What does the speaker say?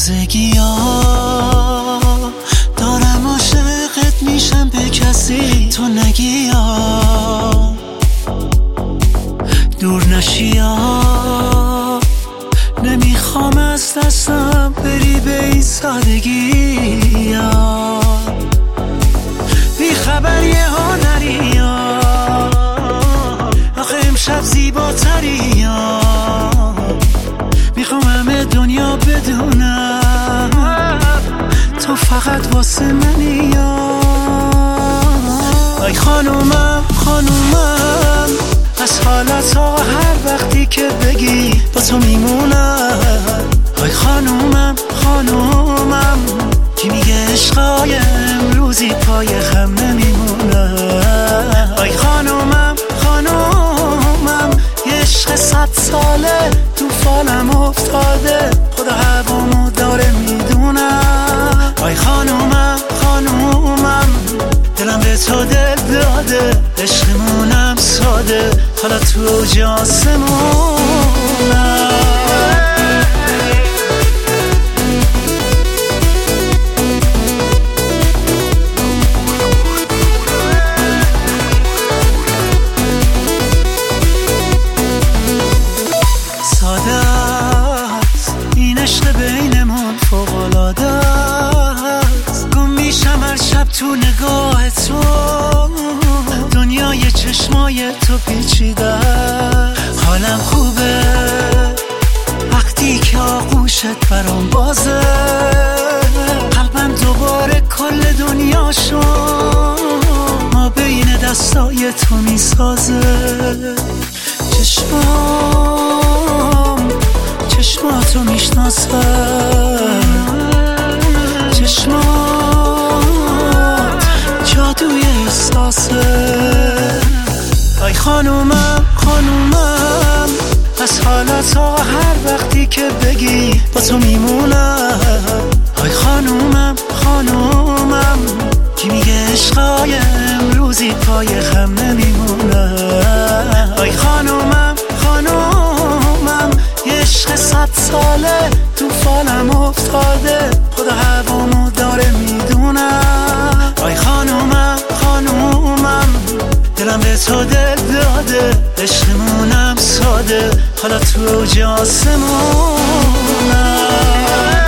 تازگی ها دارم عاشقت میشم به کسی تو نگی ها دور نشی ها نمیخوام از دستم بری به این سادگی ها بی خبری ها نری ها آخه امشب زیباتری ها میخوام همه دنیا بدونم تو فقط واسه منی ها ای خانومم خانومم از حالت ها هر وقتی که بگی با تو میمونم ای خانومم خانومم کی میگه عشقای امروزی پای خم نمیمونم ای خانومم خانومم یه عشق 100 ساله تو فالم افتاده خدا هوامو داره میدونم ای خانومم خانومم دلم به تو دل داده عشقمونم ساده حالا تو جاسمونم ساده است این عشق بینمون فوق‌العاده است گم میشم هر شب تو نگاه تو دنیای چشمای تو پیچیده حالم خوبه وقتی که آغوشت برام بازه قلبم دوباره کل دنیا شد ما بین دستای تو میسازه چشماتو میشناسم چشمات جادوی احساسه ای خانومم خانومم از حالت ها هر وقتی که بگی با تو میمونم ای خانومم خانومم کی میگه عشقای امروزی پای خم نمیمونم ای خانومم خانومم یه عشق 100 ساله تو فالم افتاده خدا هوامو داره میدونم ای خانومم خانومم دلم به تو دل داده عشقمونم ساده حالا تو جاسمونم